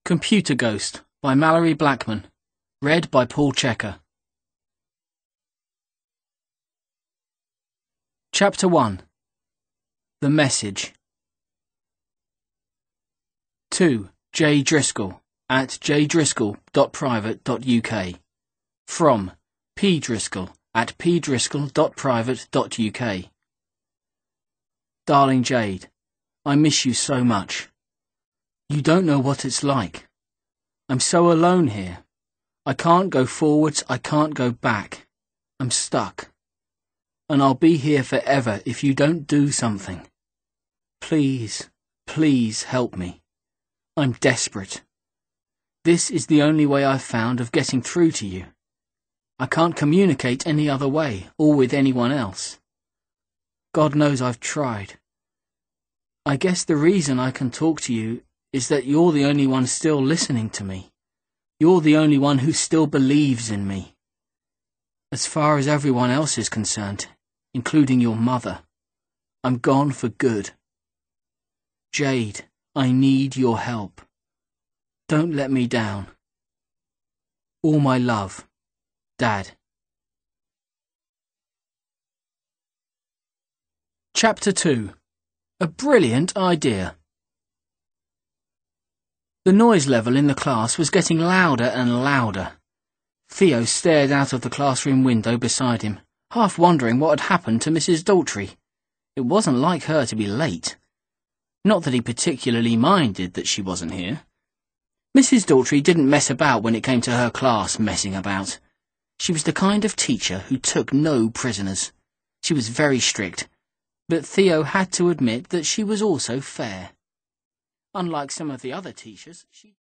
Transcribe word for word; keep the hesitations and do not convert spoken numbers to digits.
Computer Ghost by Mallory Blackman. Read by Paul Checker. Chapter one. The Message. To J. Driscoll at j driscoll dot private dot u k. From P. Driscoll at p driscoll dot private dot u k. Darling Jade, I miss you so much. You don't know what it's like. I'm so alone here. I can't go forwards, I can't go back. I'm stuck. And I'll be here forever if you don't do something. Please, please help me. I'm desperate. This is the only way I've found of getting through to you. I can't communicate any other way, or with anyone else. God knows I've tried. I guess the reason I can talk to you is that you're the only one still listening to me. You're the only one who still believes in me. As far as everyone else is concerned, including your mother, I'm gone for good. Jade, I need your help. Don't let me down. All my love, Dad. Chapter two. A brilliant idea. The noise level in the class was getting louder and louder. Theo stared out of the classroom window beside him, half wondering what had happened to Missus Daltrey. It wasn't like her to be late. Not that he particularly minded that she wasn't here. Missus Daltrey didn't mess about when it came to her class messing about. She was the kind of teacher who took no prisoners. She was very strict, but Theo had to admit that she was also fair. Unlike some of the other teachers, she